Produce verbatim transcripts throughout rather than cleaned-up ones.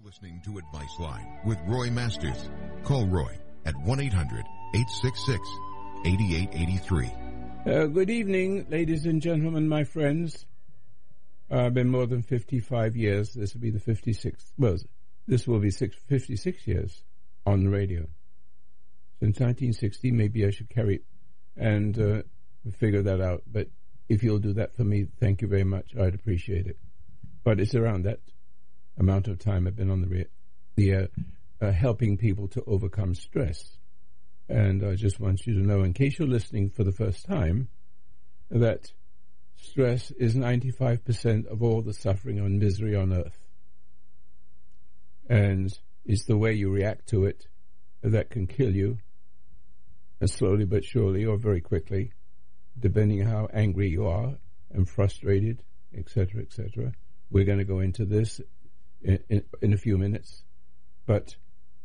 Listening to Advice Line with Roy Masters. Call Roy at one eight hundred eight six six eight eight eight three. Uh, good evening, ladies and gentlemen, my friends. Uh, I've been more than fifty-five years. This will be the fifty-sixth. Well, this will be six, fifty-six years on the radio. Since nineteen sixty, maybe I should carry it and uh, figure that out. But if you'll do that for me, thank you very much. I'd appreciate it. But it's around that amount of time I've been on the re- the uh, uh, helping people to overcome stress. And I just want you to know, in case you're listening for the first time, that stress is ninety-five percent of all the suffering and misery on earth. And it's the way you react to it that can kill you, and slowly but surely, or very quickly, depending on how angry you are and frustrated, et cetera, et cetera. We're going to go into this In, in, in a few minutes, but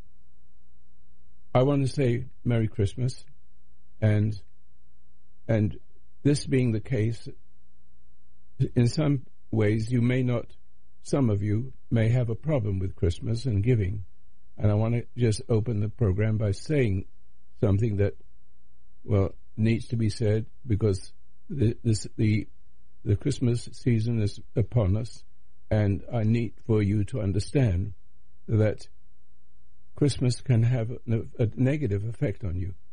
I want to say Merry Christmas, and and this being the case, in some ways you may not, some of you may have a problem with Christmas and giving, and I want to just open the program by saying something that, well, needs to be said, because the, this, the the Christmas season is upon us. And I need for you to understand that Christmas can have a, a negative effect on you.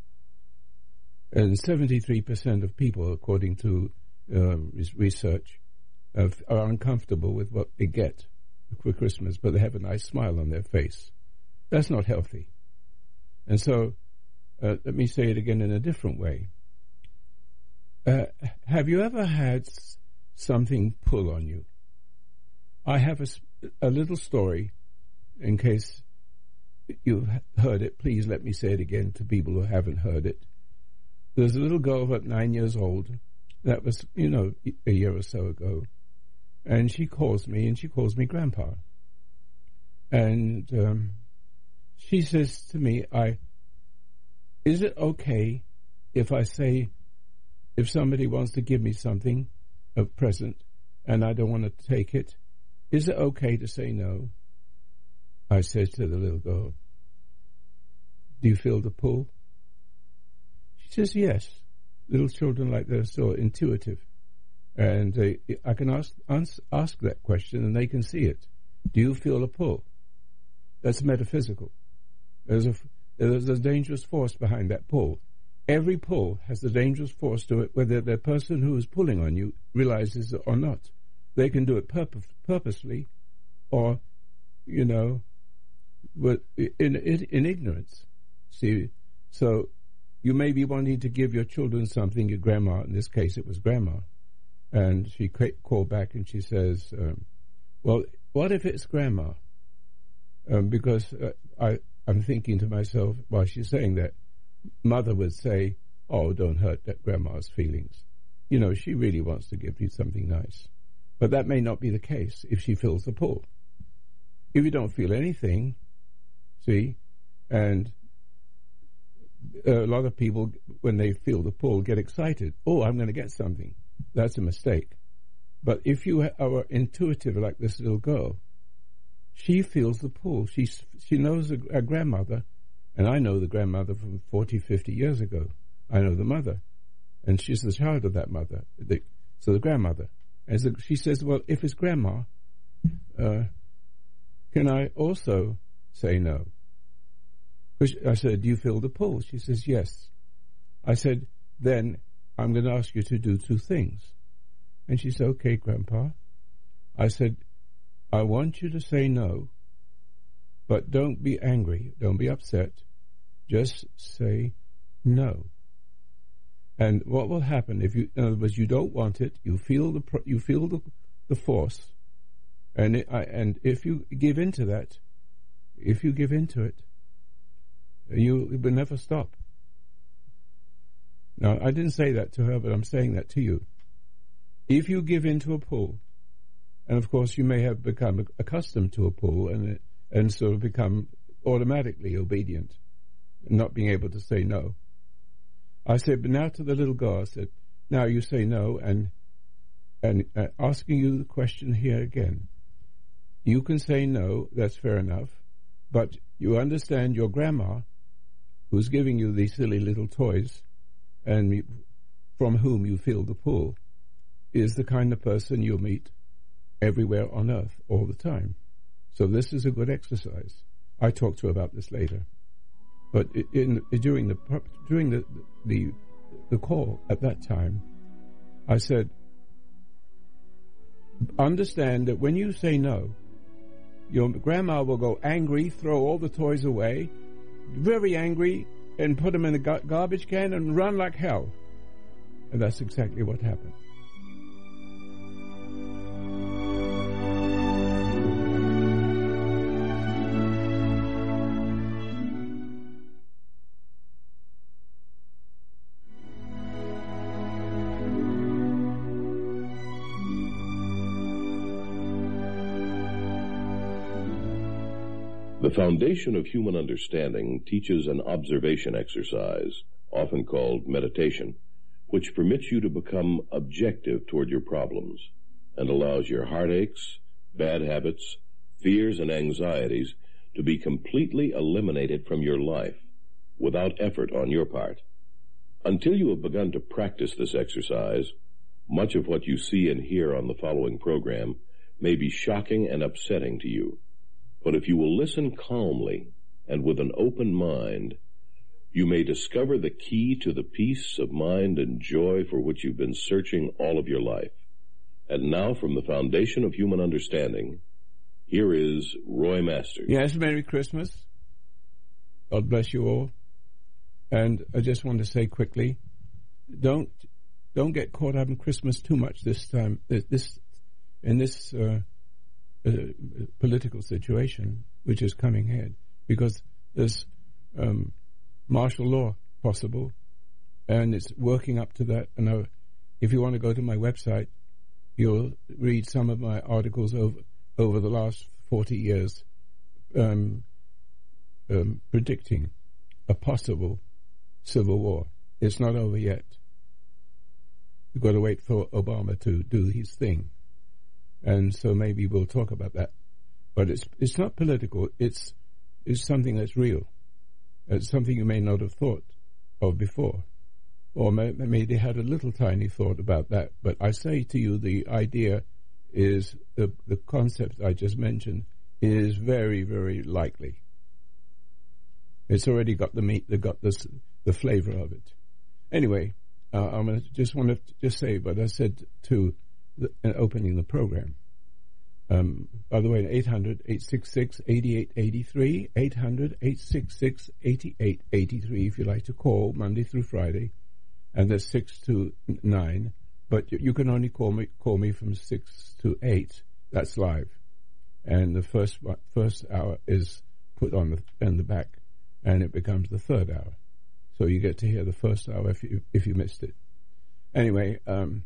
And seventy-three percent of people, according to uh, research, have, are uncomfortable with what they get for Christmas, but they have a nice smile on their face. That's not healthy. And so, uh, let me say it again in a different way. Uh, have you ever had something pull on you? I have a, a little story, in case you've heard it. Please let me say it again to people who haven't heard it. There's a little girl about nine years old. That was, you know, a year or so ago. And she calls me, and she calls me Grandpa. And um, she says to me, "I, is it okay if I say, if somebody wants to give me something, a present, and I don't want to take it, is it okay to say no?" I said to the little girl, "Do you feel the pull?" She says, "Yes." Little children like that are so intuitive. And they, I can ask, ask ask that question and they can see it. Do you feel a pull? That's metaphysical. There's a, there's a dangerous force behind that pull. Every pull has a dangerous force to it, whether the person who is pulling on you realizes it or not. They can do it purpose, purposely, or, you know, but in, in in ignorance. See, so you may be wanting to give your children something, your grandma, in this case it was grandma, and she called back and she says, um, well, what if it's grandma? Um, because uh, I, I'm thinking to myself, while she's saying that, mother would say, "Oh, don't hurt that grandma's feelings. You know, she really wants to give you something nice." But that may not be the case if she feels the pull. If you don't feel anything, see, and a lot of people, when they feel the pull, get excited. "Oh, I'm going to get something." That's a mistake. But if you are intuitive like this little girl, she feels the pull. She, she knows a, a grandmother, and I know the grandmother from forty, fifty years ago. I know the mother, and she's the child of that mother. The, so the grandmother. As the, she says, "Well, if it's grandma, uh, can I also say no?" I said, "Do you feel the pull?" She says, "Yes." I said, "Then I'm going to ask you to do two things." And she said, "Okay, Grandpa." I said, "I want you to say no, but don't be angry. Don't be upset. Just say no. And what will happen if you, in other words, you don't want it, you feel the you feel the, the force, and it, I, and if you give in to that, if you give in to it, you it will never stop. Now, I didn't say that to her, but I'm saying that to you. If you give in to a pull, and of course you may have become accustomed to a pull and and sort of become automatically obedient, not being able to say no. I said, but now to the little girl, I said, now you say no, and and uh, asking you the question here again. You can say no, that's fair enough, but you understand your grandma, who's giving you these silly little toys, and you, from whom you feel the pull, is the kind of person you'll meet everywhere on earth all the time. So this is a good exercise. I talk to her about this later. But in, in during the during the, the the call at that time, I said, understand that when you say no, your grandma will go angry, throw all the toys away, very angry, and put them in the gar- garbage can and run like hell. And that's exactly what happened. The foundation of human understanding teaches an observation exercise, often called meditation, which permits you to become objective toward your problems and allows your heartaches, bad habits, fears, and anxieties to be completely eliminated from your life without effort on your part. Until you have begun to practice this exercise, much of what you see and hear on the following program may be shocking and upsetting to you. But if you will listen calmly and with an open mind, you may discover the key to the peace of mind and joy for which you've been searching all of your life. And now, from the foundation of human understanding, here is Roy Masters. Yes, Merry Christmas. God bless you all. And I just want to say quickly, don't don't get caught up in Christmas too much this time. This in this. Uh, Uh, political situation which is coming ahead, because there's um, martial law possible, and it's working up to that. And uh, if you want to go to my website, you'll read some of my articles over over the last forty years, um, um, predicting a possible civil war. It's not over yet. You've got to wait for Obama to do his thing. And so maybe we'll talk about that. But it's it's not political. It's it's something that's real. It's something you may not have thought of before. Or may, maybe had a little tiny thought about that. But I say to you, the idea is, the, the concept I just mentioned is very, very likely. It's already got the meat, they got this, the flavor of it. Anyway, uh, I'm gonna just want to just say, but I said to The, uh, opening the program. Um, by the way, eight hundred, eight six six, eight eight eight three, eight hundred, eight six six, eight eight eight three if you like to call Monday through Friday, and that's six to nine, but you, you can only call me call me from six to eight. That's live. And the first first hour is put on the, in the back, and it becomes the third hour. So you get to hear the first hour if you, if you missed it. Anyway, um,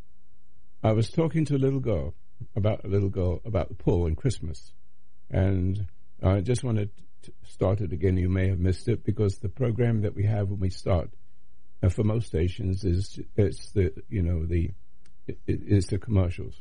I was talking to a little girl about a little girl about the pull and Christmas, and I just wanted to start it again. You may have missed it because the program that we have when we start, uh, for most stations, is it's the you know the it, it is the commercials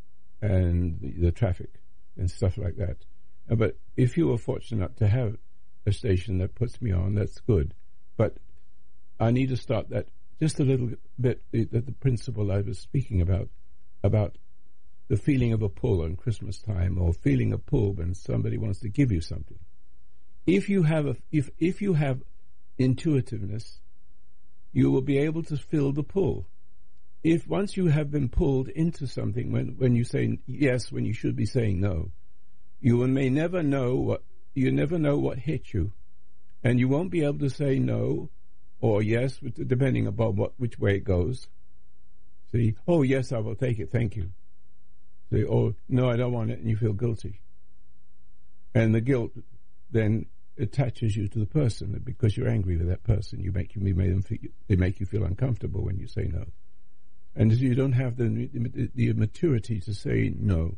and the, the traffic and stuff like that. Uh, but if you were fortunate to have a station that puts me on, that's good. But I need to start that just a little bit. The, the, the principle I was speaking about. about the feeling of a pull on Christmas time, or feeling a pull when somebody wants to give you something. If you have a, if if you have intuitiveness, you will be able to feel the pull. If once you have been pulled into something, when, when you say yes when you should be saying no, you may never know what you never know what hit you, and you won't be able to say no or yes, depending upon what which way it goes. See, oh yes, I will take it, thank you. See, oh no, I don't want it, and you feel guilty, and the guilt then attaches you to the person because you're angry with that person. You make you made them feel, they make you feel uncomfortable when you say no, and you don't have the the, the maturity to say no.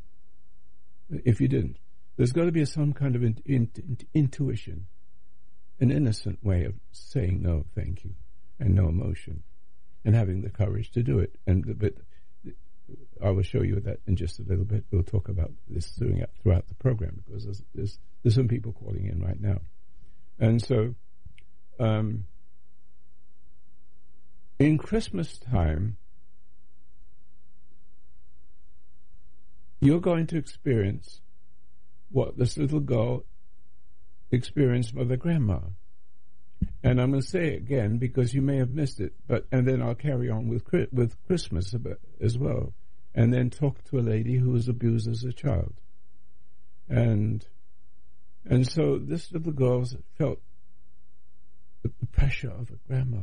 If you didn't, there's got to be some kind of in, in, in, intuition, an innocent way of saying no, thank you, and no emotion, and having the courage to do it. And but I will show you that in just a little bit. We'll talk about this throughout the program because there's, there's, there's some people calling in right now. And so, um, in Christmas time, you're going to experience what this little girl experienced with her grandma. And I'm going to say it again because you may have missed it, but and then I'll carry on with with Christmas as well, and then talk to a lady who was abused as a child. And and so this little girl felt the pressure of her grandma.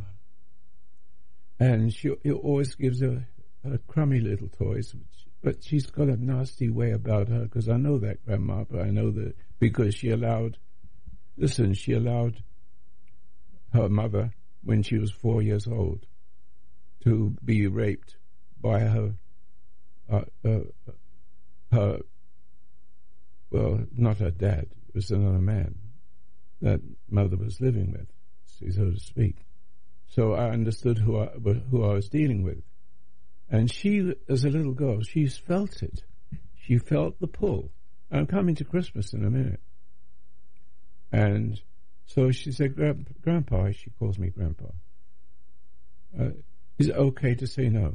And she always gives her, her crummy little toys, but she's got a nasty way about her, because I know that grandma, but I know that because she allowed, listen, she allowed her mother, when she was four years old, to be raped by her, uh, uh, her, well, not her dad, it was another man that mother was living with, so to speak. So I understood who I, who I was dealing with. And she, as a little girl, she's felt it. She felt the pull. I'm coming to Christmas in a minute. And so she said, Grandpa, she calls me Grandpa, uh, is it okay to say no?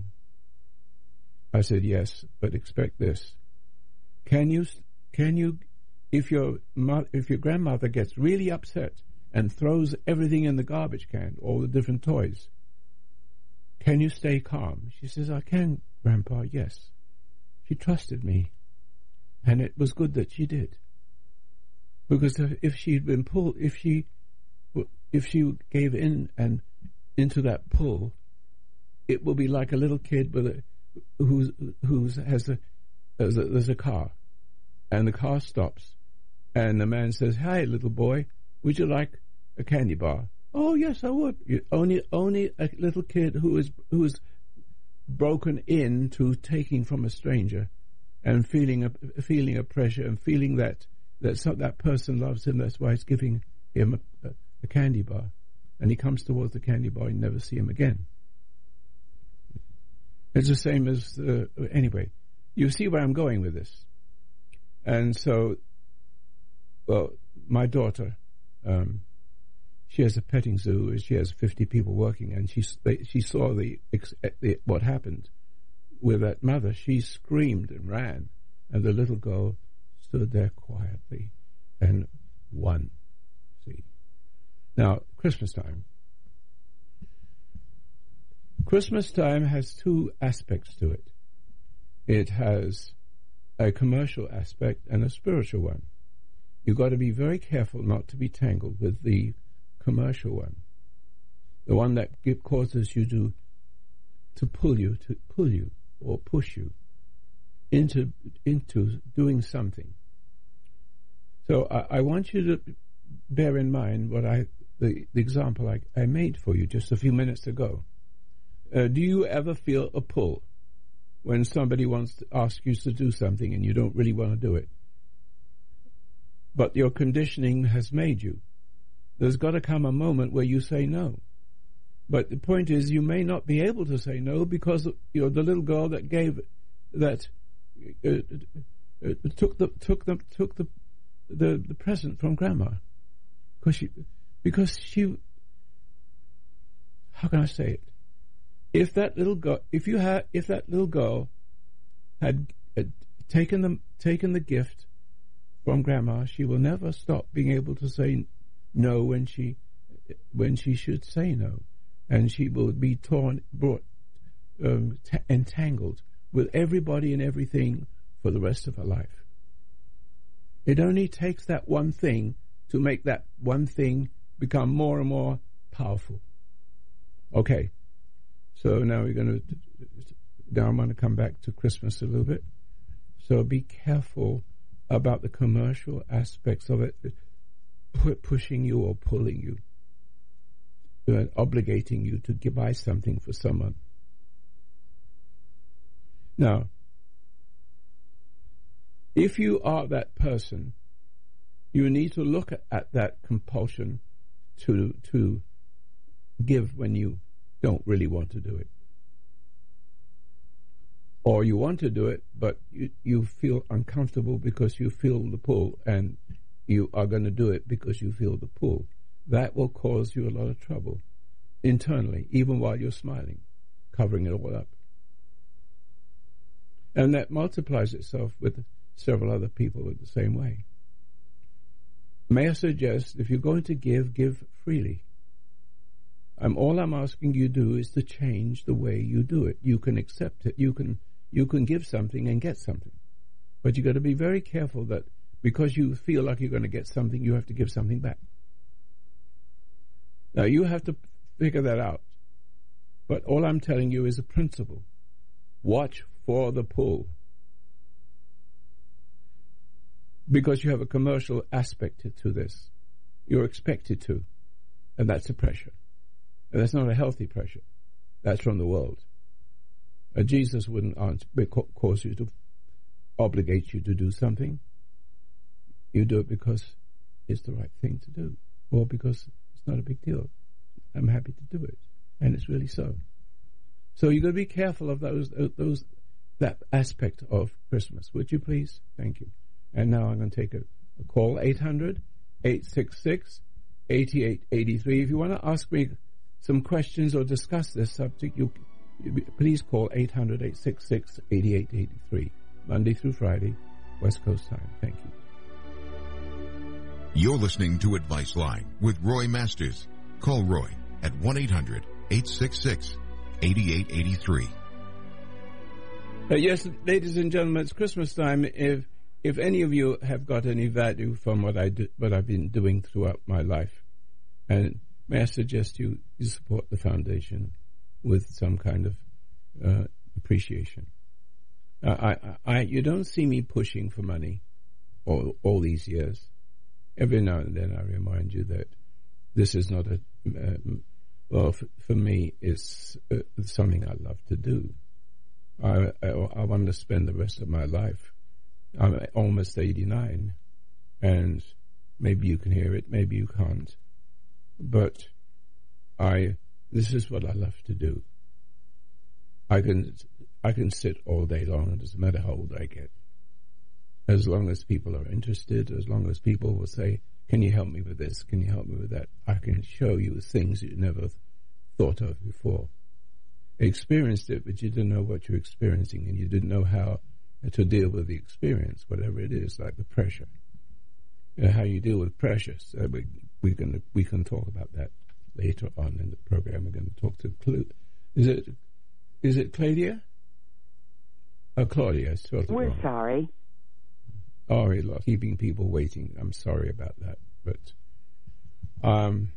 I said, yes, but expect this. Can you, can you, if your, if your grandmother gets really upset and throws everything in the garbage can, all the different toys, can you stay calm? She says, I can, Grandpa, yes. She trusted me, and it was good that she did. Because if she'd been pulled, if she, if she gave in and into that pull, it will be like a little kid with a, who's, who's has a, there's a, there's a car, and the car stops, and the man says, "Hi, little boy, would you like a candy bar?" "Oh, yes, I would." You, only, only a little kid who is who is broken into taking from a stranger, and feeling a feeling a pressure and feeling that. That some, that person loves him, that's why he's giving him a, a, a candy bar. And he comes towards the candy bar and never see him again. It's the same as, uh, anyway, you see where I'm going with this. And so, well, my daughter, um, she has a petting zoo, she has fifty people working, and she, they, she saw the, the what happened with that mother. She screamed and ran, and the little girl stood there quietly and won. See? Now, Christmas time. Christmas time has two aspects to it. It has a commercial aspect and a spiritual one. You've got to be very careful not to be tangled with the commercial one. The one that causes you to to pull you, to pull you or push you into into doing something. So I, I want you to bear in mind what I the, the example I, I made for you just a few minutes ago. Uh, do you ever feel a pull when somebody wants to ask you to do something and you don't really want to do it? But your conditioning has made you. There's got to come a moment where you say no. But the point is, you may not be able to say no because you're the little girl that gave that uh, uh, took the took the took the the, the present from Grandma, because she because she. How can I say it? If that little girl, if you had, if that little girl had uh, taken the taken the gift from Grandma, she will never stop being able to say no when she when she should say no. And she will be torn, brought, um, t- entangled with everybody and everything for the rest of her life. It only takes that one thing to make that one thing become more and more powerful. Okay, so now we're going to, now I'm going to come back to Christmas a little bit. So be careful about the commercial aspects of it, pushing you or pulling you. Uh, obligating you to buy something for someone. Now, if you are that person, you need to look at, at that compulsion to to give when you don't really want to do it. or you want to do it, but you, you feel uncomfortable because you feel the pull, and you are going to do it because you feel the pull. That will cause you a lot of trouble internally, even while you're smiling, covering it all up. And that multiplies itself with several other people in the same way. May I suggest, if you're going to give, give freely. Um, all I'm asking you to do is to change the way you do it. You can accept it. You can you can give something and get something. But you've got to be very careful that because you feel like you're going to get something, you have to give something back. Now, you have to figure that out. But all I'm telling you is a principle. Watch for the pull. Because you have a commercial aspect to this. You're expected to. And that's a pressure. And that's not a healthy pressure. That's from the world. Uh, Jesus wouldn't answer, cause you to obligate you to do something. You do it because it's the right thing to do. Or because it's not a big deal. I'm happy to do it. And it's really so. So you've got to be careful of those, those, that aspect of Christmas. Would you please? Thank you. And now I'm going to take a, a call, eight hundred, eight six six, eight eight eight three. If you want to ask me some questions or discuss this subject, you, you please call eight hundred, eight six six, eight eight eight three, Monday through Friday, West Coast time. Thank you. You're listening to Advice Line with Roy Masters. Call Roy at one eight hundred, eight six six, eight eight eight three. Uh, yes, ladies and gentlemen, it's Christmas time. If If any of you have got any value from what I do, what I've been doing throughout my life, and may I suggest you, you support the foundation with some kind of uh, appreciation. Uh, I, I, you don't see me pushing for money all, all these years. Every now and then I remind you that this is not a, um, well, for, for me, it's uh, something I love to do. I, I, I want to spend the rest of my life. I'm almost eighty-nine, and maybe you can hear it, maybe you can't. But I, this is what I love to do. I can, I can sit all day long. It doesn't matter how old I get. As long as people are interested, as long as people will say, "Can you help me with this? Can you help me with that?" I can show you things you never thought of before. Experienced it, but you didn't know what you're experiencing, and you didn't know how to deal with the experience, whatever it is, like the pressure. You know, how you deal with pressure. So we, we can we can talk about that later on in the program. We're going to talk to Clu. Is it is it Claudia? Oh, Claudia. I spelled it We're wrong. sorry. Oh, we lost. Keeping people waiting. I'm sorry about that. But um,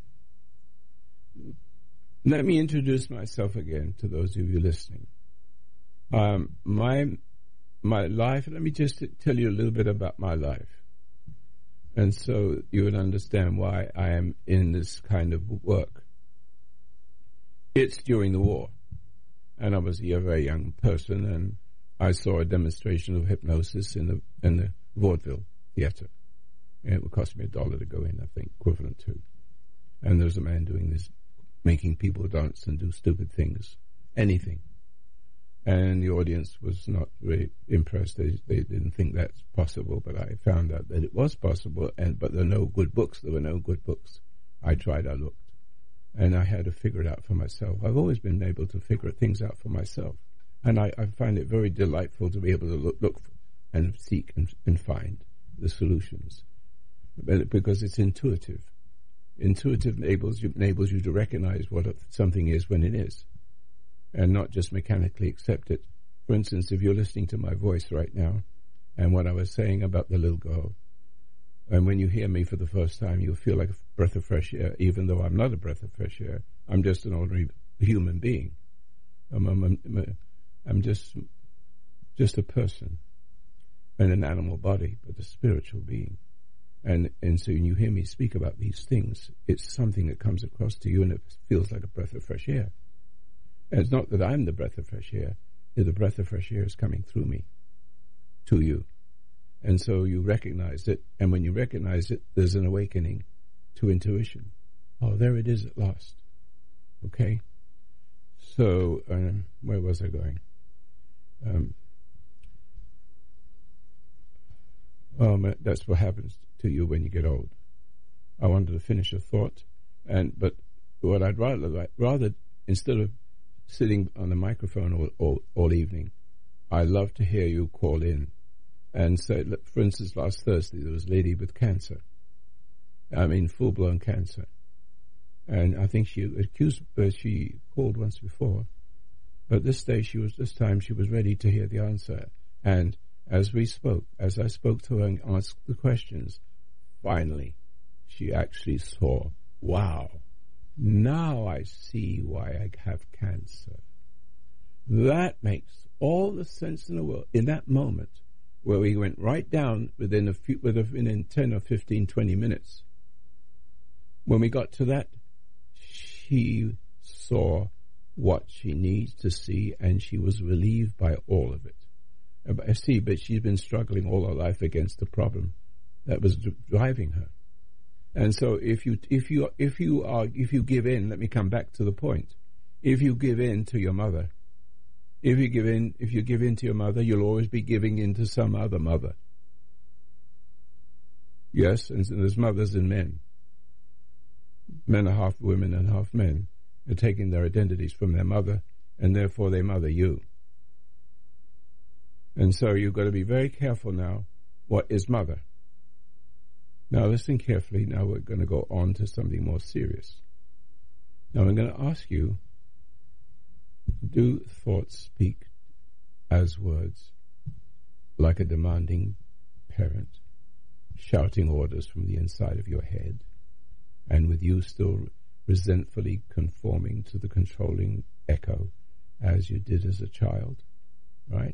let me introduce myself again to those of you listening. Um, my My life, let me just tell you a little bit about my life. And so you would understand why I am in this kind of work. It's during the war. And I was a very young person, and I saw a demonstration of hypnosis in the in the vaudeville theater. And it would cost me a dollar to go in, I think, equivalent to. And there was a man doing this, making people dance and do stupid things, anything. And the audience was not very impressed. They, they didn't think that's possible, but I found out that it was possible. And but there were no good books. There were no good books. I tried, I looked. And I had to figure it out for myself. I've always been able to figure things out for myself. And I, I find it very delightful to be able to look, look and seek and, and find the solutions. But because it's intuitive. Intuitive enables you, enables you to recognize what something is when it is, and not just mechanically accept it. For instance, if you're listening to my voice right now, and what I was saying about the little girl, and when you hear me for the first time, you'll feel like a breath of fresh air, even though I'm not a breath of fresh air. I'm just an ordinary human being. I'm, I'm, I'm, I'm just, just a person in an animal body, but a spiritual being. And and so when you hear me speak about these things, it's something that comes across to you, and it feels like a breath of fresh air. And it's not that I'm the breath of fresh air. The breath of fresh air is coming through me to you. And so you recognize it, and when you recognize it, there's an awakening to intuition. Oh, there it is at last. Okay? So, um, where was I going? Um, um, that's what happens to you when you get old. I wanted to finish a thought, and but what I'd rather rather instead of sitting on the microphone all, all, all evening, I love to hear you call in and say, for instance, last Thursday there was a lady with cancer. I mean, full-blown cancer. And I think she accused, uh, she called once before, but this day she was, this time she was ready to hear the answer. And as we spoke, as I spoke to her and asked the questions, finally, she actually saw, wow, now I see why I have cancer. That makes all the sense in the world. In that moment, where we went right down within a few, within ten or fifteen, twenty minutes, when we got to that, she saw what she needs to see, and she was relieved by all of it. I see, but she's been struggling all her life against the problem that was driving her. And so, if you if you if you are if you give in, let me come back to the point. If you give in to your mother, if you give in if you give in to your mother, you'll always be giving in to some other mother. Yes, and so there's mothers and men. Men are half women and half men. They're taking their identities from their mother, and therefore they mother you. And so you've got to be very careful now. What is mother? Now listen carefully. Now we're going to go on to something more serious. Now I'm going to ask you, do thoughts speak as words, like a demanding parent, shouting orders from the inside of your head, and with you still resentfully conforming to the controlling echo as you did as a child, right?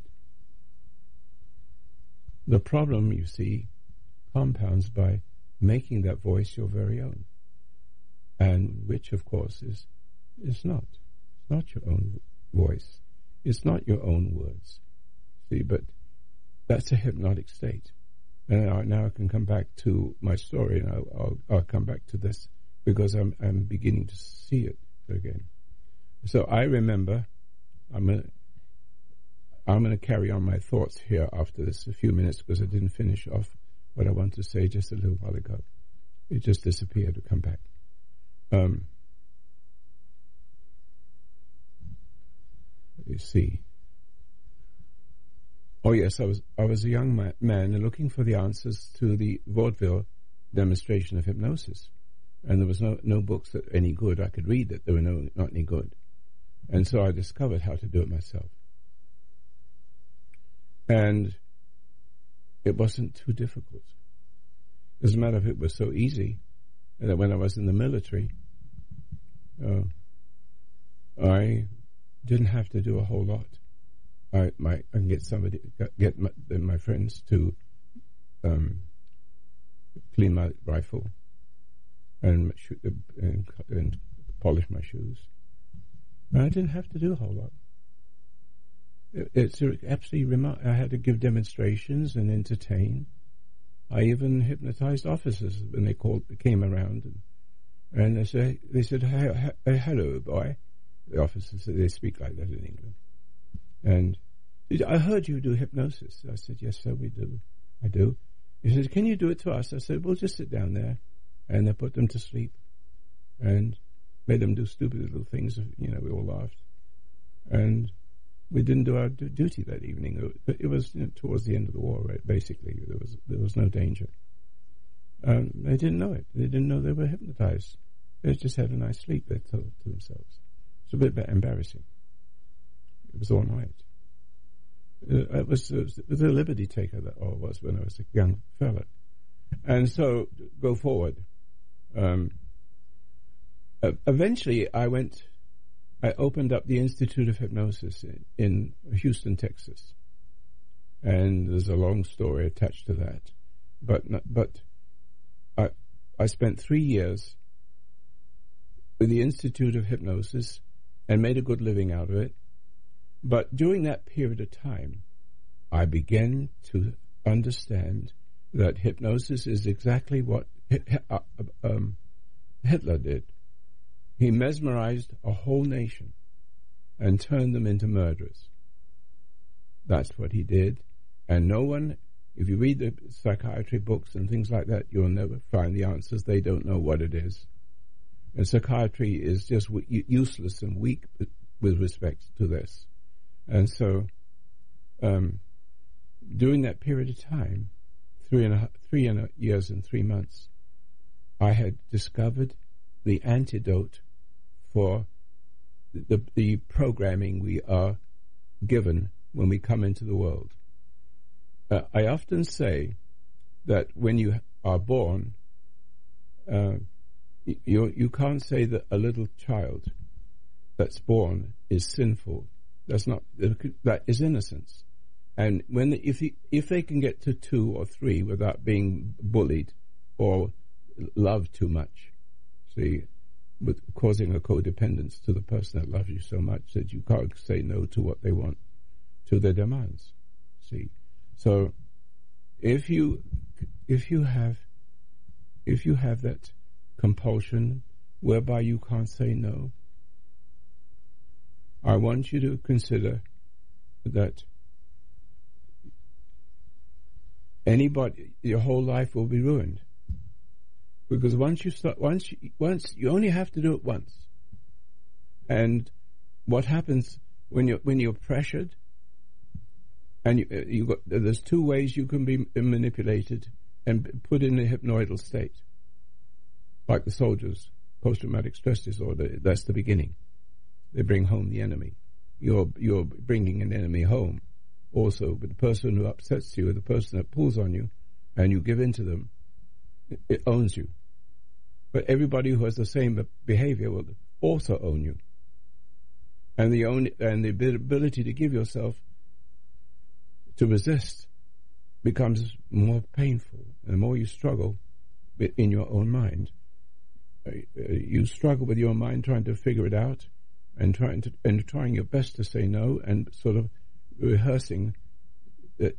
The problem, you see, compounds by making that voice your very own, and which, of course, is is not. It's not your own voice. It's not your own words. See, but that's a hypnotic state. And now, now I can come back to my story, and I'll, I'll, I'll come back to this because I'm I'm beginning to see it again. So I remember, I'm gonna I'm gonna carry on my thoughts here after this a few minutes because I didn't finish off what I wanted to say just a little while ago. It just disappeared to come back. Um, you see. Oh yes, I was I was a young ma- man and looking for the answers to the vaudeville demonstration of hypnosis, and there was no no books that any good I could read that there were no not any good, and so I discovered how to do it myself, and it wasn't too difficult. As a matter of fact, it was so easy that when I was in the military, uh, I didn't have to do a whole lot. I, my, I can get somebody, get my, my friends to um, clean my rifle and, and, and polish my shoes. And I didn't have to do a whole lot. It, it's absolutely remarkable. I had to give demonstrations and entertain. I even hypnotized officers when they called, came around, and, and they say they said, hey, hey, "Hello, boy." The officers, they speak like that in England. And I heard you do hypnosis. I said, yes, sir, we do. I do. He said, can you do it to us? I said, we'll just sit down there. And they put them to sleep and made them do stupid little things. You know, we all laughed. And we didn't do our du- duty that evening. It, it was you know, towards the end of the war, right? Basically. There was there was no danger. Um, they didn't know it. They didn't know they were hypnotized. They just had a nice sleep, they told to themselves. It's a bit embarrassing. It was all right. Uh, it, was, it was the liberty taker that I was when I was a young fella. And so, go forward. Um, uh, eventually, I went, I opened up the Institute of Hypnosis in, in Houston, Texas. And there's a long story attached to that. But but I I spent three years with the Institute of Hypnosis and made a good living out of it. But during that period of time, I began to understand that hypnosis is exactly what um, Hitler did. He mesmerized a whole nation and turned them into murderers. That's what he did. And no one, if you read the psychiatry books and things like that, you'll never find the answers. They don't know what it is. And psychiatry is just w- useless and weak with respect to this. And so, um, during that period of time, three and a, three and a years and three months, I had discovered the antidote for the, the programming we are given when we come into the world. Uh, I often say that when you are born, uh, you you can't say that a little child that's born is sinful. That's not, that is innocence. And when the, if you, if they can get to two or three without being bullied or loved too much, see, with causing a codependence to the person that loves you so much that you can't say no to what they want, to their demands. See, so if you if you have if you have that compulsion whereby you can't say no, I want you to consider that anybody, your whole life will be ruined. Because once you start, once you, once you only have to do it once. And what happens when you when you're pressured, and you you got, there's two ways you can be manipulated and put in a hypnoidal state, like the soldiers, post-traumatic stress disorder. That's the beginning. They bring home the enemy. You're you're bringing an enemy home, also. But the person who upsets you, or the person that pulls on you, and you give in to them, it, it owns you. But everybody who has the same behavior will also own you. And the own and the ability to give yourself to resist becomes more painful. And the more you struggle in your own mind, you struggle with your mind trying to figure it out, and trying to and trying your best to say no, and sort of rehearsing it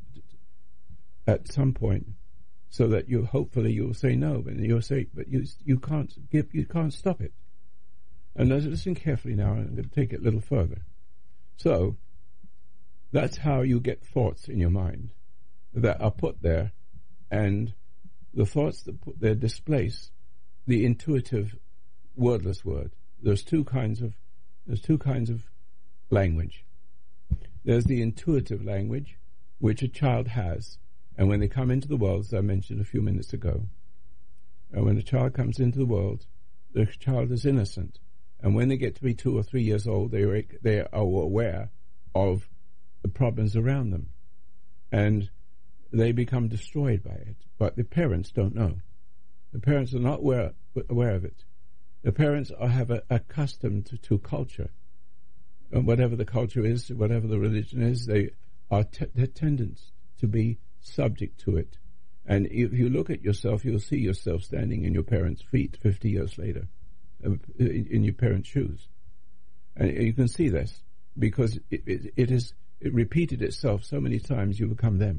at some point, so that you hopefully you'll say no, and you'll say, but you you can't give you can't stop it. And listen carefully now, and I'm going to take it a little further. So that's how you get thoughts in your mind that are put there, and the thoughts that put there displace the intuitive, wordless word. There's two kinds of there's two kinds of language. There's the intuitive language, which a child has, and when they come into the world, as I mentioned a few minutes ago, and when a child comes into the world, the child is innocent, and when they get to be two or three years old, they are, they are aware of the problems around them, and they become destroyed by it. But the parents don't know. The parents are not aware, aware of it. The parents are have a, accustomed to, to culture. And whatever the culture is, whatever the religion is, they are t- they're tendent to be subject to it. And if you look at yourself, you'll see yourself standing in your parents' feet fifty years later, in, in your parents' shoes. And you can see this because it, it, it has it repeated itself so many times you become them.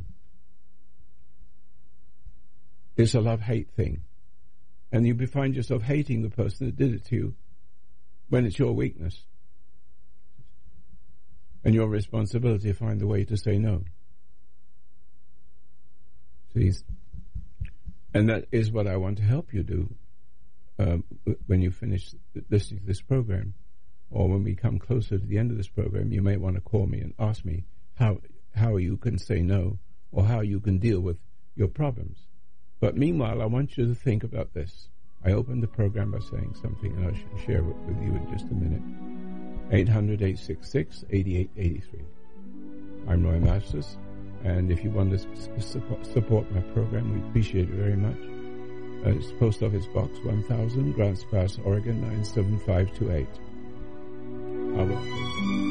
It's a love-hate thing. And you find yourself hating the person that did it to you when it's your weakness. And your responsibility to find the way to say no. Please. And that is what I want to help you do um, when you finish listening to this program, or when we come closer to the end of this program. You may want to call me and ask me how how you can say no, or how you can deal with your problems. But meanwhile, I want you to think about this. I opened the program by saying something, and I shall share it with you in just a minute. eight hundred, eight six six, eight eight eight three. I'm Roy Masters, and if you want to support my program, we appreciate it very much. Uh, it's Post Office Box one thousand, Grants Pass, Oregon nine seven five two eight. I will.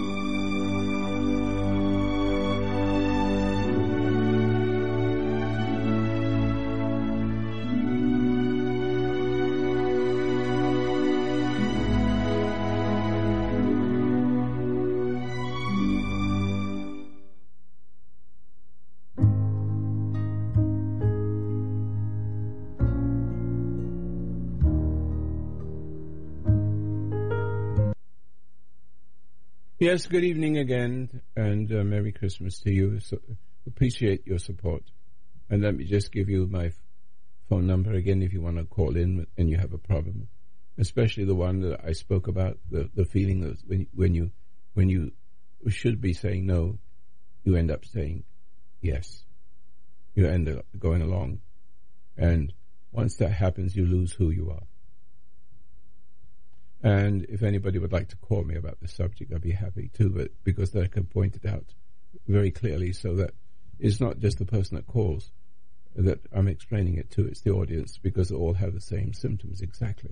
Yes, good evening again, and uh, Merry Christmas to you. So, appreciate your support. And let me just give you my f- phone number again if you want to call in and you have a problem, especially the one that I spoke about, the, the feeling that when, when you when you should be saying no, you end up saying yes. You end up going along. And once that happens, you lose who you are. And if anybody would like to call me about this subject, I'd be happy to, but because I can point it out very clearly so that it's not just the person that calls that I'm explaining it to, it's the audience, because they all have the same symptoms exactly.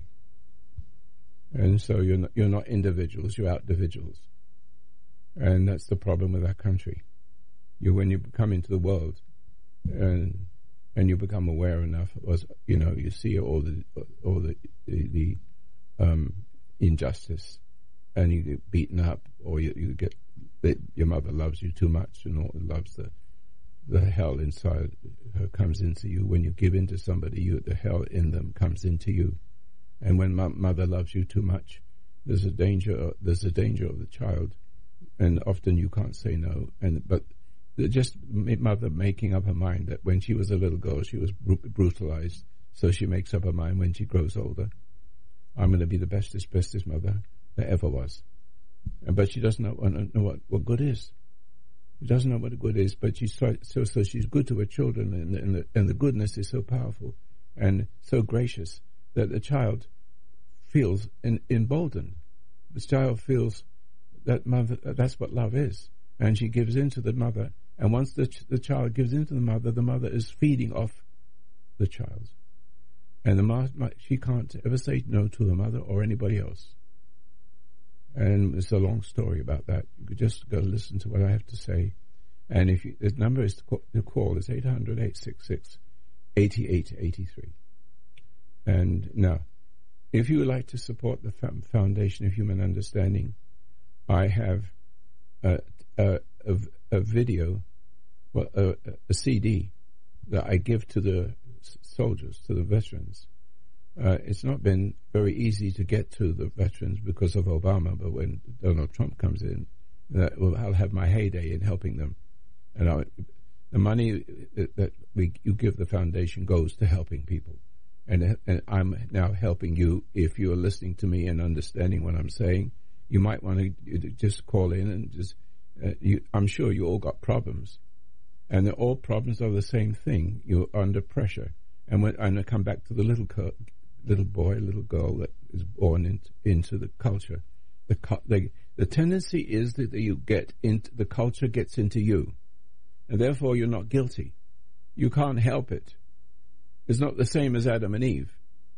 And so you're not, you're not individuals, you're individuals. And that's the problem with our country. You, when you come into the world and and you become aware enough, you know, you see all the all the the, the um, injustice, and you get beaten up, or you, you get that your mother loves you too much, and all loves the the hell inside her comes into you. When you give in to somebody, you the hell in them comes into you. And when mo- mother loves you too much, there's a danger. There's a danger of the child, and often you can't say no. And but just mother making up her mind that when she was a little girl, she was br- brutalized, so she makes up her mind when she grows older, I'm going to be the bestest, bestest mother there ever was. And, but she doesn't know, know what, what good is. She doesn't know what good is, but she's so, so she's good to her children, and, and, the, and the goodness is so powerful and so gracious that the child feels in, emboldened. The child feels that mother, that's what love is. And she gives in to the mother. And once the, ch- the child gives in to the mother, the mother is feeding off the child. And the ma- ma- she can't ever say no to the mother or anybody else. And it's a long story about that. You could just go listen to what I have to say. And if you, the number is to call, to call is eight hundred, eight six six, eight eight eight three. And now, if you would like to support the Foundation of Human Understanding, I have a, a, a, a video, well, a, a C D that I give to the soldiers, to the veterans. Uh, it's not been very easy to get to the veterans because of Obama, but when Donald Trump comes in, uh, well, I'll have my heyday in helping them. And I'll, the money that we you give the foundation goes to helping people. And, and I'm now helping you. If you're listening to me and understanding what I'm saying, you might want to just call in and just, uh, you, I'm sure you all got problems. And all problems are the same thing. You're under pressure. And when and I come back to the little little boy, little girl that is born in, into the culture, the, the the tendency is that you get into the culture gets into you, and therefore you're not guilty. You can't help it. It's not the same as Adam and Eve.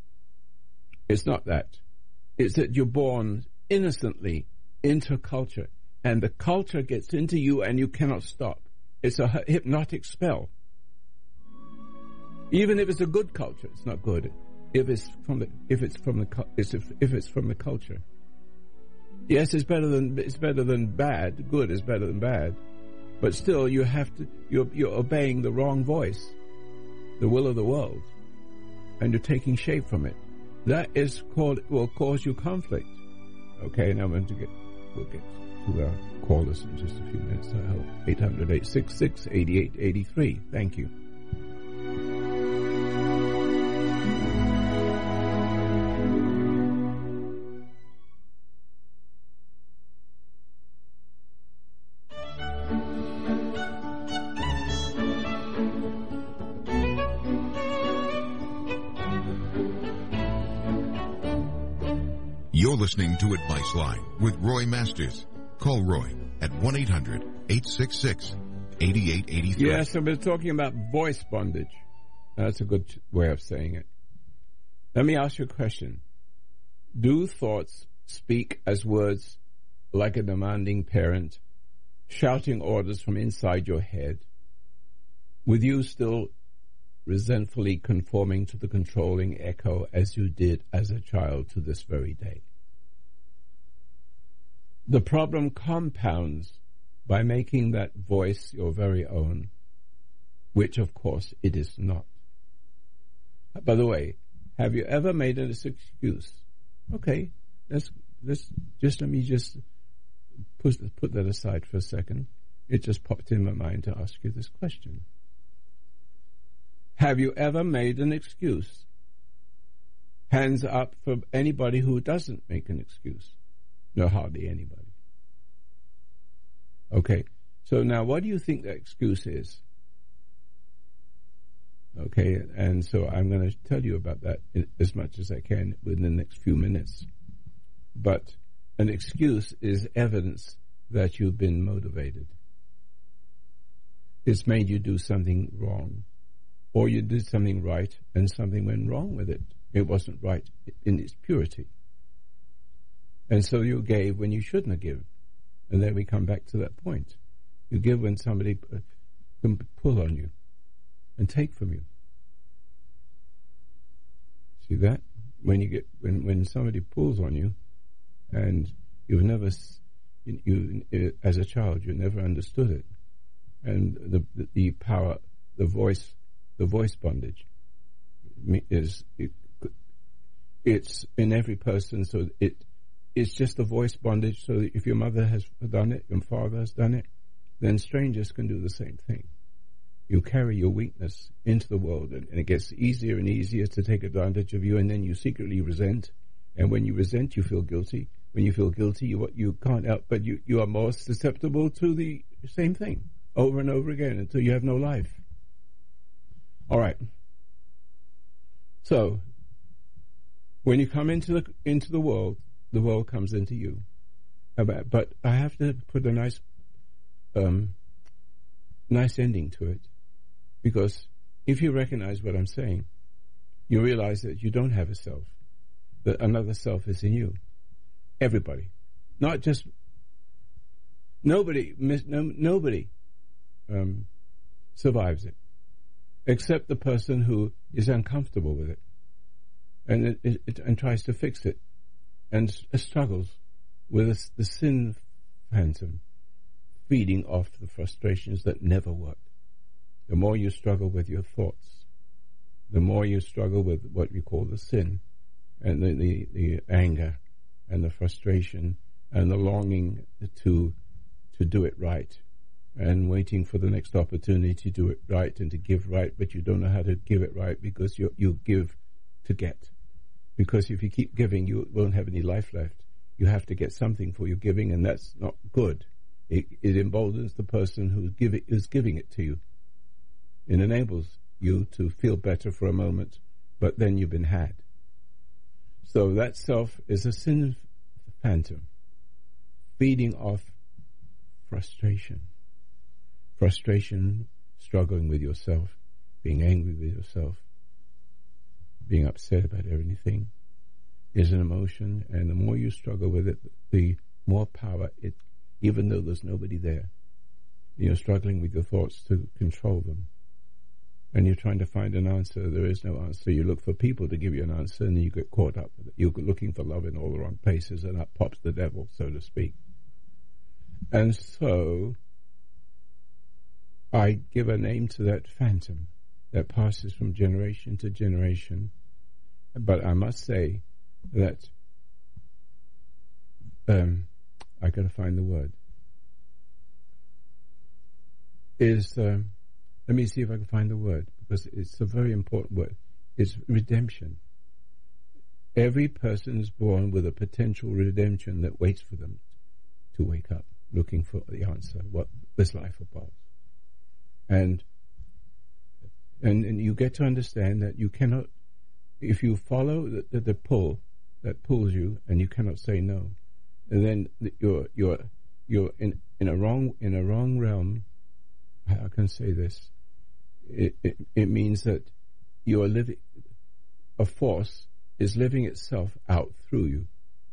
It's not that. It's that you're born innocently into culture, and the culture gets into you, and you cannot stop. It's a hypnotic spell. Even if it's a good culture, it's not good. If it's from the if it's from the if if it's from the culture, yes, it's better than it's better than bad. Good is better than bad, but still, you have to. You're you're obeying the wrong voice, the will of the world, and you're taking shape from it. That is called will cause you conflict. Okay, now I'm going to get we'll get to our callers in just a few minutes. I hope eight hundred, eight six six, eight eight eight three. Thank you. You're listening to Advice Line with Roy Masters. Call Roy at one eight hundred, eight six six, eight eight eight three. Yes, I've been talking about voice bondage. That's a good way of saying it. Let me ask you a question. Do thoughts speak as words like a demanding parent, shouting orders from inside your head, with you still resentfully conforming to the controlling echo as you did as a child to this very day? The problem compounds by making that voice your very own, which of course it is not. By the way, have you ever made an excuse? Okay, let's, let's just let me just put, put that aside for a second. It just popped in my mind to ask you this question. Have you ever made an excuse? Hands up for anybody who doesn't make an excuse. No, hardly anybody. Okay, so now what do you think that excuse is? Okay, and so I'm going to tell you about that in, as much as I can within the next few minutes. But an excuse is evidence that you've been motivated. It's made you do something wrong, or you did something right and something went wrong with it. It wasn't right in its purity. And so you gave when you shouldn't have given. And then we come back to that point. You give when somebody can pull on you and take from you. See that? When you get when, when somebody pulls on you, and you've never you, you as a child you never understood it, and the the, the power, the voice, the voice bondage is it, it's in every person. So it it's just the voice bondage. So if your mother has done it, your father has done it, then strangers can do the same thing. You carry your weakness into the world, and, and it gets easier and easier to take advantage of you, and then you secretly resent. And when you resent, you feel guilty. When you feel guilty, you you can't help, but you, you are more susceptible to the same thing over and over again until you have no life. All right. So, when you come into the into the world, the world comes into you. But I have to put a nice, um, nice ending to it. Because if you recognize what I'm saying, you realize that you don't have a self, that another self is in you. Everybody. Not just, nobody, no, nobody um, survives it, except the person who is uncomfortable with it and, it, it, it, and tries to fix it and struggles with a, the sin phantom feeding off the frustrations that never work. The more you struggle with your thoughts, the more you struggle with what we call the sin, and the, the, the anger, and the frustration, and the longing to to do it right, and waiting for the next opportunity to do it right and to give right, but you don't know how to give it right because you you give to get. Because if you keep giving, you won't have any life left. You have to get something for your giving, and that's not good. It, it emboldens the person who's, give it, who's giving it to you. It enables you to feel better for a moment, but then you've been had. So that self is a sin phantom, feeding off frustration. Frustration, struggling with yourself, being angry with yourself, being upset about everything is an emotion, and the more you struggle with it, the more power it, even though there's nobody there. You're struggling with your thoughts to control them. And you're trying to find an answer. There is no answer. You look for people to give you an answer, and you get caught up with it. You're looking for love in all the wrong places, and up pops the devil, so to speak. And so, I give a name to that phantom that passes from generation to generation. But I must say that um, I got to find the word. Is um, let me see if I can find the word, because it's a very important word. It's redemption. Every person is born with a potential redemption that waits for them to wake up, looking for the answer, what this life about. And and and you get to understand that you cannot, if you follow the, the, the pull that pulls you, and you cannot say no, and then you're you're you're in in a wrong in a wrong realm. I can say this. It, it, it means that you are living, a force is living itself out through you.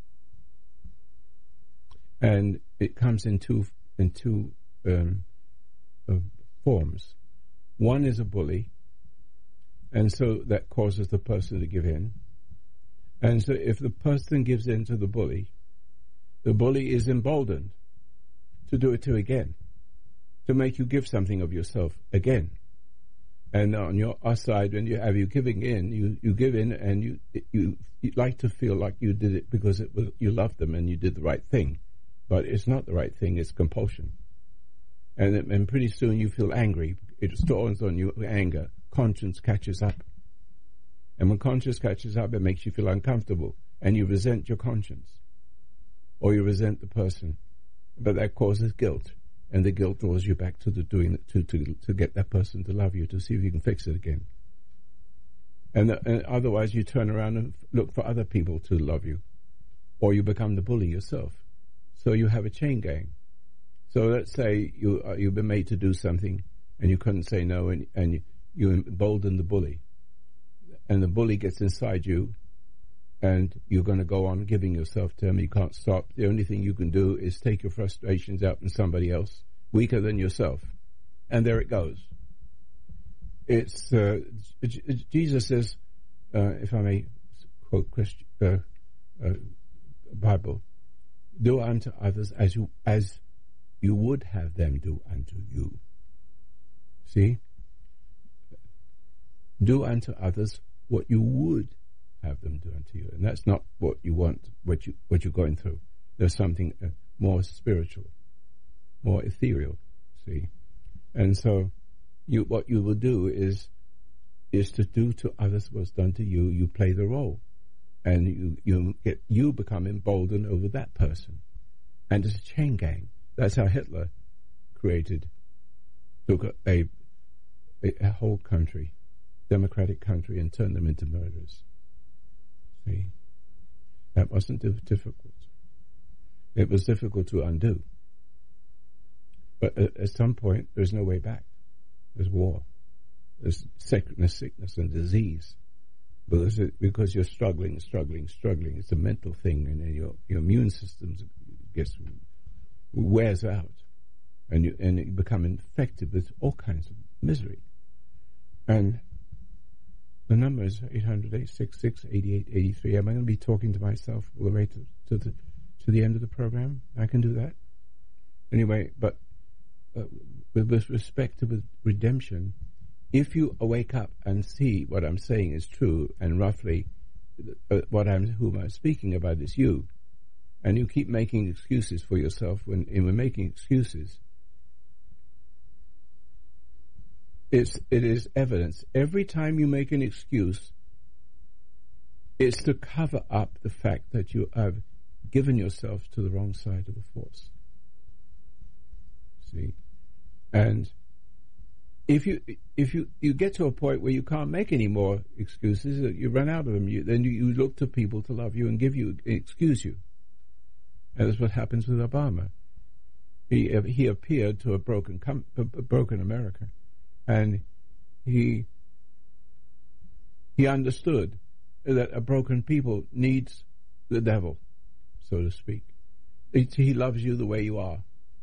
And it comes in two, in two um, uh, forms. One is a bully, and so that causes the person to give in. And so if the person gives in to the bully, the bully is emboldened to do it to again, to make you give something of yourself again. And on your side, when you have you giving in, you, you give in, and you, you you like to feel like you did it because it was, you loved them and you did the right thing. but it's not the right thing. It's compulsion. And, and pretty soon you feel angry. It stores on you anger. Conscience catches up. And when conscience catches up, it makes you feel uncomfortable. And you resent your conscience. Or you resent the person. But that causes guilt. And the guilt draws you back to the doing to, to, to get that person to love you, to see if you can fix it again. And, the, and otherwise you turn around and look for other people to love you. Or you become the bully yourself. So you have a chain gang. So let's say you, uh, you've been made to do something and you couldn't say no, and, and you, you embolden the bully. And the bully gets inside you, and you're going to go on giving yourself to him. You can't stop. The only thing you can do is take your frustrations out on somebody else, weaker than yourself. And there it goes. It's uh, Jesus says, uh, if I may quote Christ, uh, uh, Bible, do unto others as you as you would have them do unto you. See? Do unto others what you would have them do unto you. And that's not what you want, what, you, what you're going through. There's something uh, more spiritual, more ethereal, see? And so you what you will do is is to do to others what's done to you. You play the role. And you you get you become emboldened over that person. And it's a chain gang. That's how Hitler created, took a, a, a whole country, democratic country, and turned them into murderers. See? That wasn't difficult. It was difficult to undo. But at, at some point, there's no way back. There's war. There's sickness, sickness and disease. Because, it, because you're struggling, struggling, struggling. It's a mental thing, and then your, your immune system gets wears out, and you and you become infected with all kinds of misery. And the number is eight hundred, eight six six, eight eight eight three. Am I going to be talking to myself all the way to, to the to the end of the program? I can do that. Anyway, but uh, with, with respect to redemption, if you wake up and see what I'm saying is true, and roughly uh, what I'm whom I'm speaking about is you, and you keep making excuses for yourself when in when making excuses, it's it is evidence. Every time you make an excuse, it's to cover up the fact that you have given yourself to the wrong side of the force. See? And if you if you, you get to a point where you can't make any more excuses, you run out of them, you, then you, you look to people to love you and give you excuse you. And that's what happens with Obama. He he appeared to a broken com- a broken America, and he he understood that a broken people needs the devil, so to speak. He, he loves you the way you are,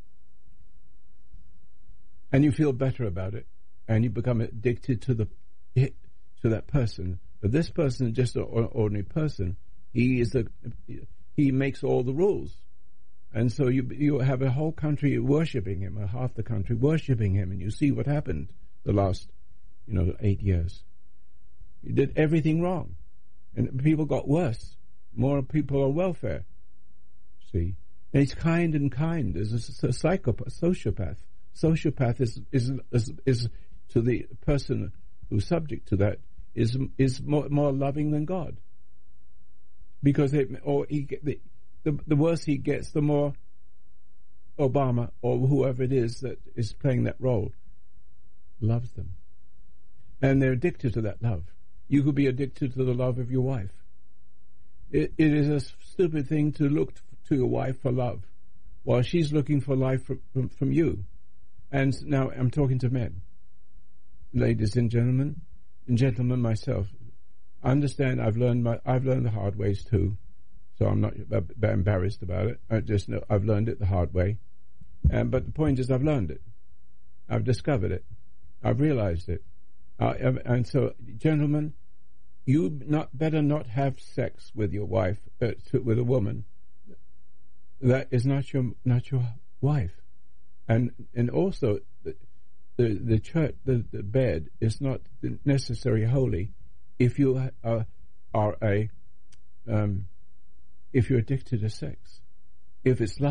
and you feel better about it, and you become addicted to the to that person. But this person is just an ordinary person. He is a he makes all the rules. And so you you have a whole country worshipping him, or half the country worshipping him, and you see what happened the last, you know, eight years. You did everything wrong, and people got worse. More people on welfare. See, and he's kind and kind. Is a, a psychopath, sociopath. Sociopath is is is is to the person who's subject to that is is more more loving than God. Because it or he the. The, the worse he gets, the more Obama or whoever it is that is playing that role loves them. And they're addicted to that love. You could be addicted to the love of your wife. It, it is a stupid thing to look to your wife for love while she's looking for life from, from, from you. And now I'm talking to men. Ladies and gentlemen, and gentlemen myself, I understand I've learned my, I've learned the hard ways too. So I'm not embarrassed about it. I just know I've learned it the hard way. Um, but the point is I've learned it. I've discovered it. I've realized it. Uh, and so, gentlemen, you not better not have sex with your wife, uh, to, with a woman that is not your not your wife. And and also, the the, the church, the, the bed is not necessarily holy if you are, are a... Um, if you're addicted to sex, if it's lust,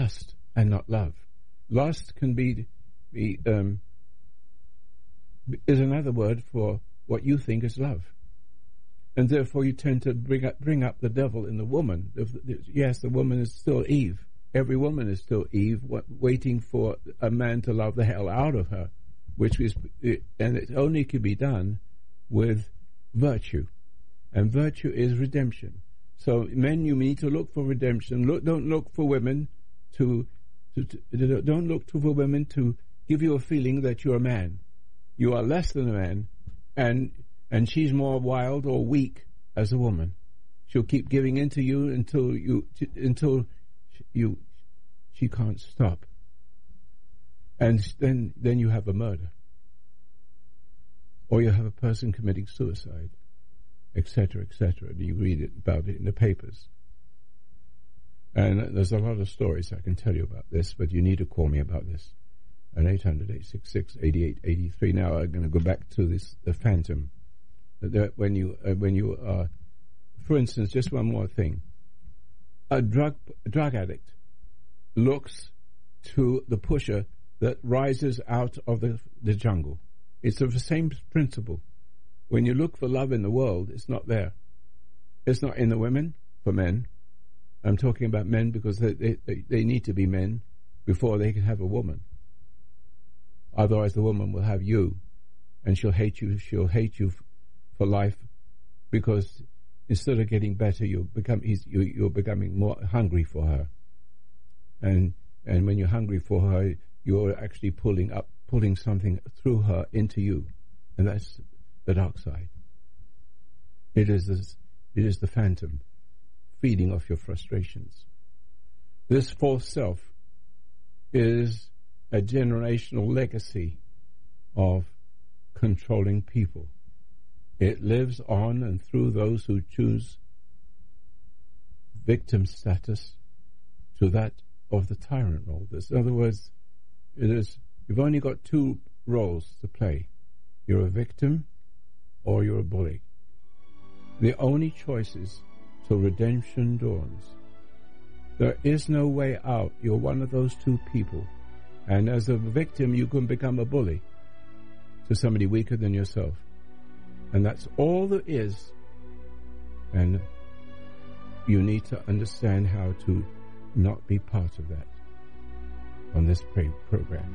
and not love. Lust can be, be um, is another word for what you think is love. And therefore you tend to bring up, bring up the devil in the woman. Yes, the woman is still Eve. Every woman is still Eve, waiting for a man to love the hell out of her, which is, and it only can be done with virtue. And virtue is redemption. So men, you need to look for redemption. Look, don't look for women to, to, to don't look to for women to give you a feeling that you're a man. You are less than a man, and and she's more wild or weak as a woman. She'll keep giving in to you until you until you she can't stop. And then then you have a murder, or you have a person committing suicide, et cetera, et cetera. You read it about it in the papers. And there's a lot of stories I can tell you about this, but you need to call me about this. At eight hundred, eight six six, eight eight eight three. Now I'm going to go back to this, the phantom. That when you, uh, when you are, for instance, just one more thing. A drug, a drug addict looks to the pusher that rises out of the, the jungle. It's of the same principle. When you look for love in the world, it's not there. It's not in the women, for men. I'm talking about men because they, they, they need to be men before they can have a woman. Otherwise the woman will have you, and she'll hate you, she'll hate you f- for life, because instead of getting better, you'll become, he's, you, you're becoming more hungry for her. And, and when you're hungry for her, you're actually pulling up, pulling something through her into you. And that's the dark side. It is this, it is the phantom feeding off your frustrations. This false self is a generational legacy of controlling people. It lives on and through those who choose victim status to that of the tyrant role. In other words, it is, you've only got two roles to play. You're a victim or you're a bully. The only choices till redemption dawns. There is no way out. You're one of those two people. And as a victim, you can become a bully to somebody weaker than yourself. And that's all there is. And you need to understand how to not be part of that on this pray- program.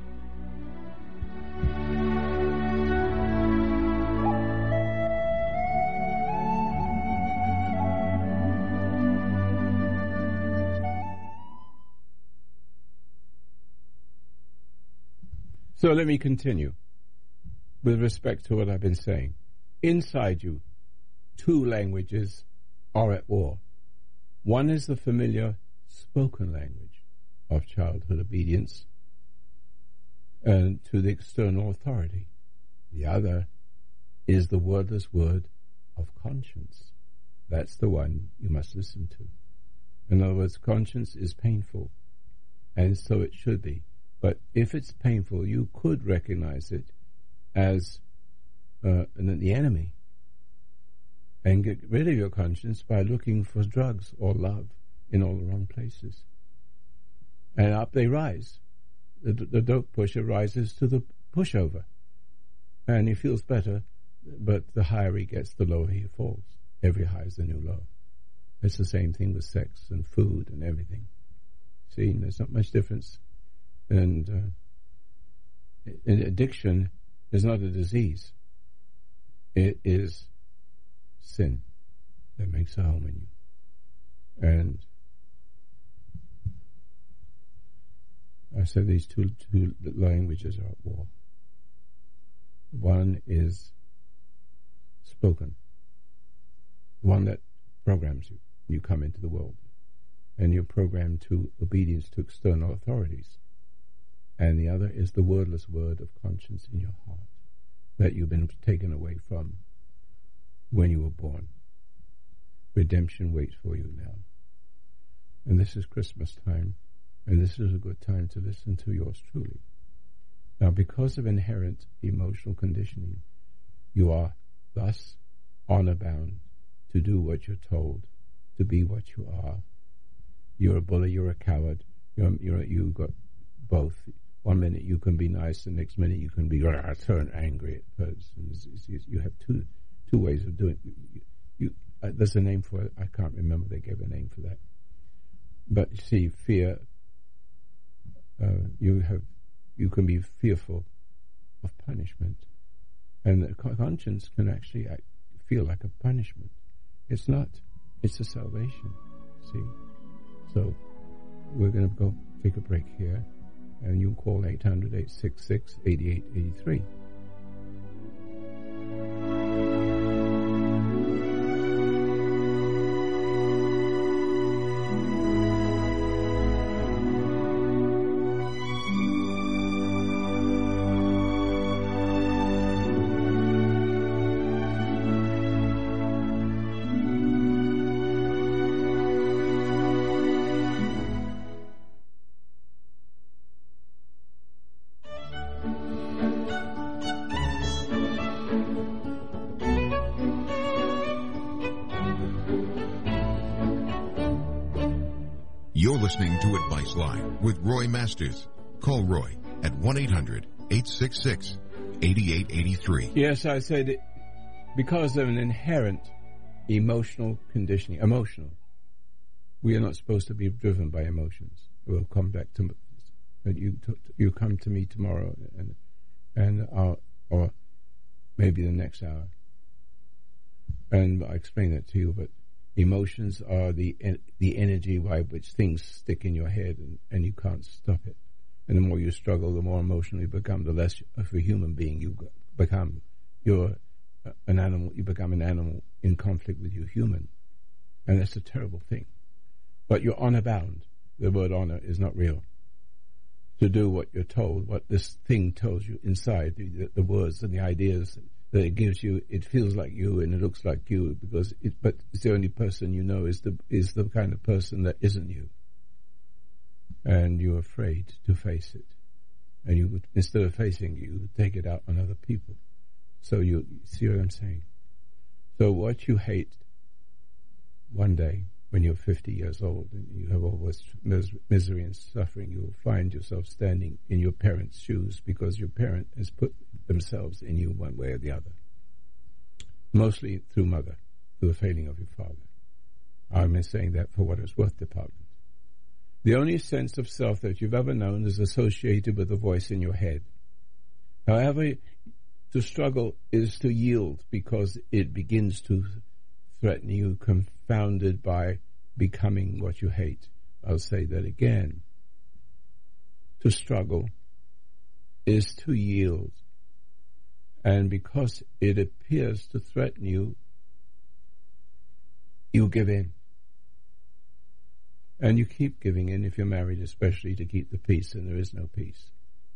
So let me continue with respect to what I've been saying. Inside you, two languages are at war. One is the familiar spoken language of childhood obedience and to the external authority. The other is the wordless word of conscience. That's the one you must listen to. In other words, conscience is painful, and so it should be. But if it's painful, you could recognize it as uh, the enemy and get rid of your conscience by looking for drugs or love in all the wrong places. And up they rise. The, the dope pusher rises to the pushover. And he feels better, but the higher he gets, the lower he falls. Every high is a new low. It's the same thing with sex and food and everything. See, there's not much difference. And uh, addiction is not a disease. It is sin that makes a home in you. And I said these two, two languages are at war. One is spoken, one that programs you. You come into the world, and you're programmed to obedience to external authorities. And the other is the wordless word of conscience in your heart that you've been taken away from when you were born. Redemption waits for you now. And this is Christmas time, and this is a good time to listen to yours truly. Now, because of inherent emotional conditioning, you are thus honor-bound to do what you're told, to be what you are. You're a bully, you're a coward, You're, you're, you got both. One minute you can be nice, the next minute you can be rah, turn angry at persons. You have two two ways of doing it. You, you, uh, there's a name for it. I can't remember. They gave a name for that. But you see, fear, uh, you have, you can be fearful of punishment. And the conscience can actually act, feel like a punishment. It's not. It's a salvation. See? So, we're going to go take a break here. And you call eight hundred, eight six six, eight eight eight three. You're listening to Advice Line with Roy Masters. Call Roy at one eight hundred, eight six six, eight eight eight three. Yes, I said it because of an inherent emotional conditioning. Emotional. We are not supposed to be driven by emotions. We'll come back to you. You come to me tomorrow, and and I'll, or maybe the next hour, and I'll explain that to you. But emotions are the the energy by which things stick in your head, and, and you can't stop it. And the more you struggle, the more emotional you become, the less of a human being you become. You're an animal. You become an animal in conflict with your human. And that's a terrible thing. But you're honor bound. The word honor is not real. To do what you're told, what this thing tells you inside, the, the words and the ideas that it gives you, it feels like you and it looks like you, because it, but it's the only person you know is the is the kind of person that isn't you. And you're afraid to face it. And you, instead of facing it, you take it out on other people. So you see what I'm saying? So what you hate one day, when you're fifty years old and you have all this mis- misery and suffering, you will find yourself standing in your parents' shoes because your parent has put themselves in you one way or the other. Mostly through mother, through the failing of your father. I'm saying that for what it's worth, department. The only sense of self that you've ever known is associated with the voice in your head. However, to struggle is to yield because it begins to threaten you, confounded by becoming what you hate. I'll say that again. To struggle is to yield. And because it appears to threaten you, you give in. And you keep giving in if you're married, especially to keep the peace, and there is no peace.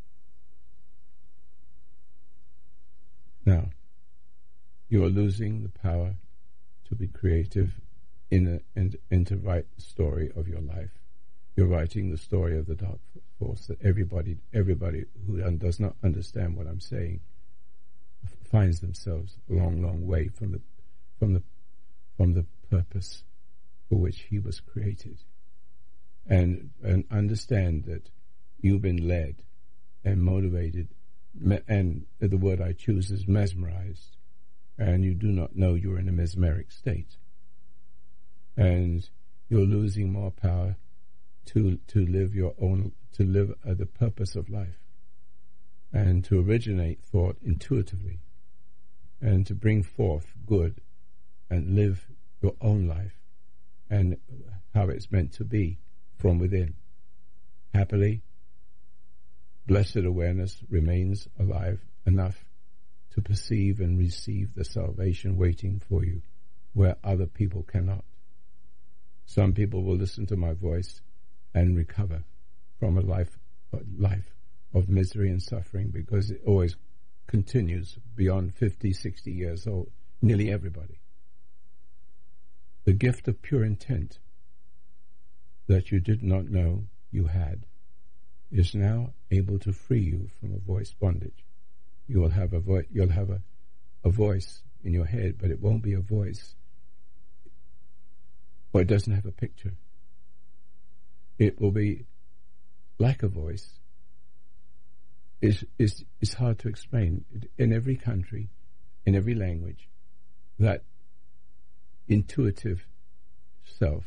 Now, you are losing the power to be creative in a, and, and to write the story of your life. You're writing the story of the dark force that everybody, everybody who un- does not understand what I'm saying f- finds themselves a long, long way from the, from the, from the purpose for which he was created. And, and understand that you've been led and motivated, me- and the word I choose is mesmerized, and you do not know you're in a mesmeric state. And you're losing more power to to live your own, to live uh, the purpose of life, and to originate thought intuitively, and to bring forth good, and live your own life, and how it's meant to be from within. Happily, blessed awareness remains alive enough to perceive and receive the salvation waiting for you, where other people cannot. Some people will listen to my voice and recover from a life, a life of misery and suffering, because it always continues beyond fifty, sixty years old, nearly everybody. The gift of pure intent that you did not know you had is now able to free you from a voice bondage. You will have a vo- you'll have a, a voice in your head, but it won't be a voice. Or it doesn't have a picture. It will be lack of voice is is is hard to explain. In every country, in every language, that intuitive self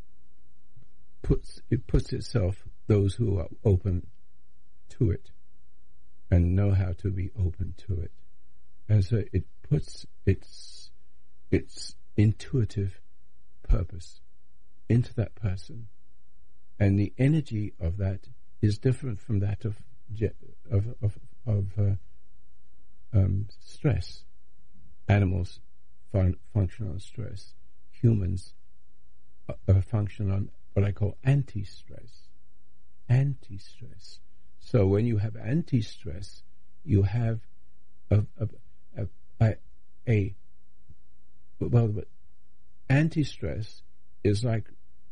puts it puts itself those who are open to it and know how to be open to it, and so it puts its its intuitive purpose into that person, and the energy of that is different from that of of of, of uh, um, stress. Animals fun- function on stress. Humans uh, uh, function on what I call anti-stress. Anti-stress. So when you have anti-stress, you have a a a, a, a well, but anti-stress is like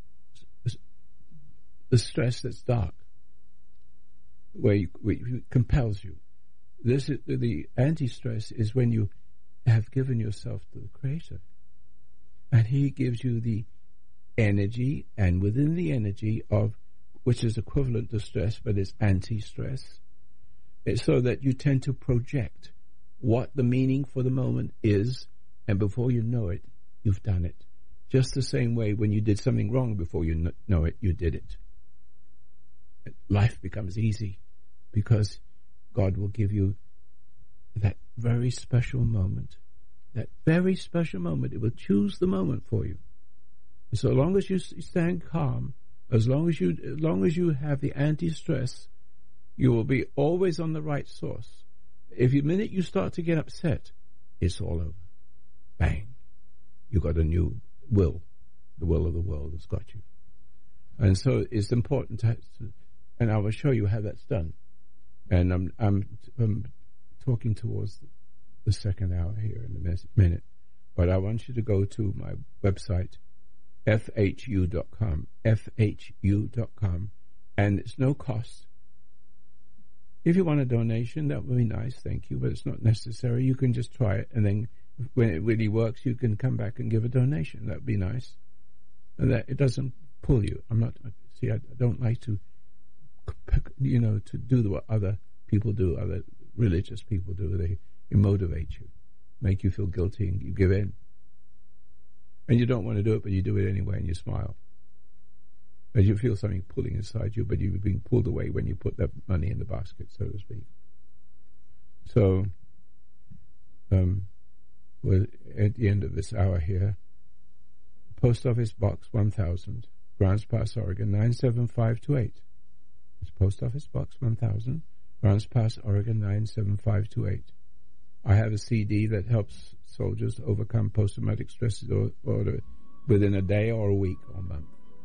the stress that's dark, where, you, where it compels you. This is, the anti-stress is when you have given yourself to the Creator, and He gives you the energy, and within the energy of, which is equivalent to stress, but it's anti-stress, it's so that you tend to project what the meaning for the moment is, and before you know it, you've done it. Just the same way when you did something wrong, before you kn- know it, you did it. Life becomes easy because God will give you that very special moment. That very special moment. It will choose the moment for you. So long as you stand calm, as long as you, as long as you have the anti-stress, you will be always on the right source. If the minute you start to get upset, it's all over. Bang. You got a new will. The will of the world has got you. And so it's important to, to and I will show you how that's done. And I'm, I'm, I'm talking towards the second hour here in a minute. But I want you to go to my website, F H U dot com, F H U dot com, and it's no cost. If you want a donation, that would be nice, thank you, but it's not necessary. You can just try it, and then when it really works, you can come back and give a donation. That would be nice. And that it doesn't pull you. I'm not, see, I don't like to, you know, to do what other people do, other religious people do. They, they motivate you, make you feel guilty, and you give in. And you don't want to do it, but you do it anyway, and you smile. As you feel something pulling inside you, but you've been pulled away when you put that money in the basket, so to speak. So, um, we're at the end of this hour here. Post Office Box one thousand, Grants Pass, Oregon, nine seven five two eight. It's Post Office Box one thousand, Grants Pass, Oregon, nine seven five two eight. I have a C D that helps soldiers overcome post-traumatic stress disorder within a day or a week or a month.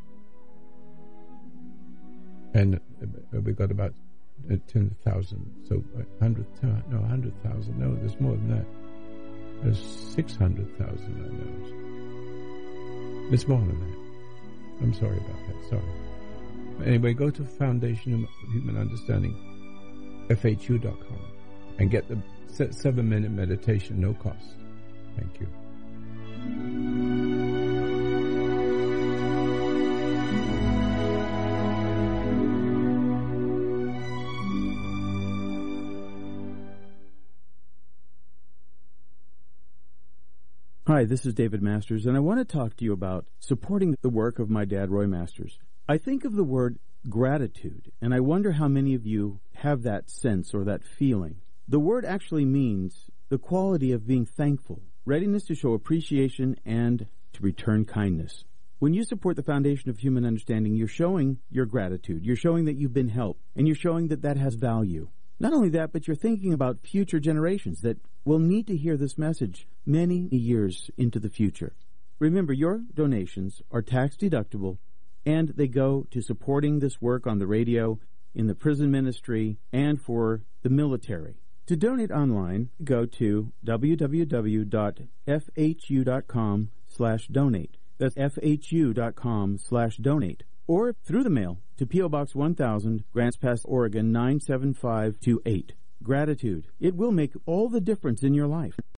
And uh, we've got about uh, ten thousand, so one hundred, no, one hundred thousand, no, there's more than that. There's six hundred thousand, I know. It's more than that. I'm sorry about that, sorry. But anyway, go to Foundation of Human Understanding, F H U dot com, and get the seven-minute meditation, no cost. Thank you. Hi, this is David Masters, and I want to talk to you about supporting the work of my dad, Roy Masters. I think of the word gratitude, and I wonder how many of you have that sense or that feeling. The word actually means the quality of being thankful, readiness to show appreciation, and to return kindness. When you support the Foundation of Human Understanding, you're showing your gratitude. You're showing that you've been helped, and you're showing that that has value. Not only that, but you're thinking about future generations that will need to hear this message many years into the future. Remember, your donations are tax-deductible, and they go to supporting this work on the radio, in the prison ministry, and for the military. To donate online, go to w w w dot f h u dot com slash donate. That's f h u dot com slash donate. Or through the mail to P O. Box one thousand, Grants Pass, Oregon, nine seven five two eight. Gratitude. It will make all the difference in your life.